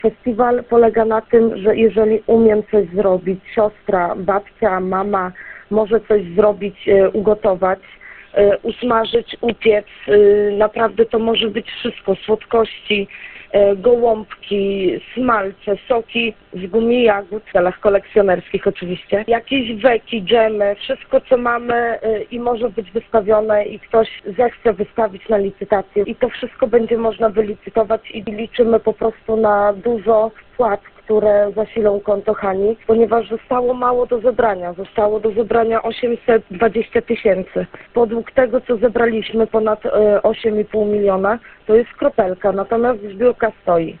Festiwal polega na tym, że jeżeli umiem coś zrobić, siostra, babcia, mama może coś zrobić, ugotować, usmażyć, upiec, naprawdę to może być wszystko, słodkości, gołąbki, smalce, soki z gumi jagód, w celach kolekcjonerskich oczywiście, jakieś weki, dżemy, wszystko co mamy i może być wystawione i ktoś zechce wystawić na licytację i to wszystko będzie można wylicytować i liczymy po prostu na dużo wpłat, które zasilą konto Hani, ponieważ zostało mało do zebrania. Zostało do zebrania 820 000. Podług tego, co zebraliśmy, ponad 8,5 miliona, to jest kropelka, natomiast zbiórka stoi.